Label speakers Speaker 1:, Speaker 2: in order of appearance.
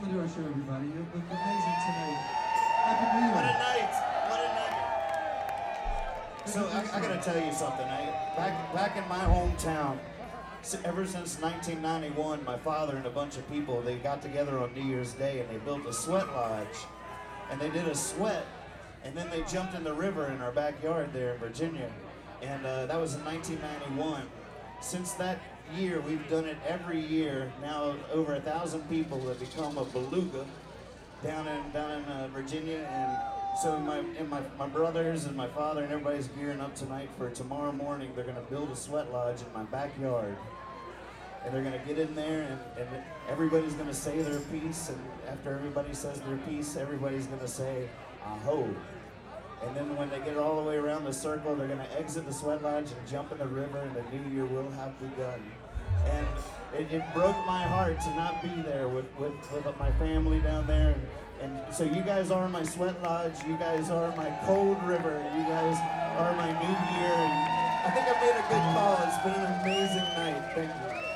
Speaker 1: Welcome to our show, everybody. You look amazing tonight. Happy New
Speaker 2: What a
Speaker 1: Year.
Speaker 2: night! What a night! So I gotta tell you something. Back in my hometown, ever since 1991, my father and a bunch of people, they got together on New Year's Day and they built a sweat lodge. And they did a sweat, and then they jumped in the river in our backyard there in Virginia. And that was in 1991. Since that year, we've done it every year. Now over 1,000 people have become a beluga down in Virginia. And so my brothers and my father and everybody's gearing up tonight for tomorrow morning. They're gonna build a sweat lodge in my backyard. And they're gonna get in there and everybody's gonna say their piece, and after everybody says their piece, everybody's gonna say, "Aho." And then when they get all the way around the circle, they're gonna exit the sweat lodge and jump in the river, and the new year will have begun. And it broke my heart to not be there with my family down there. And so you guys are my sweat lodge, you guys are my cold river, you guys are my new year. And I think I made a good call. It's been an amazing night. Thank you.